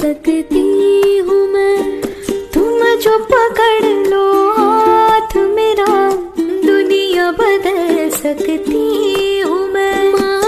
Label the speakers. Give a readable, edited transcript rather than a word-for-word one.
Speaker 1: सकती हूँ मैं। तुम जो पकड़ लो हाथ मेरा, दुनिया बदल सकती हूँ मैं।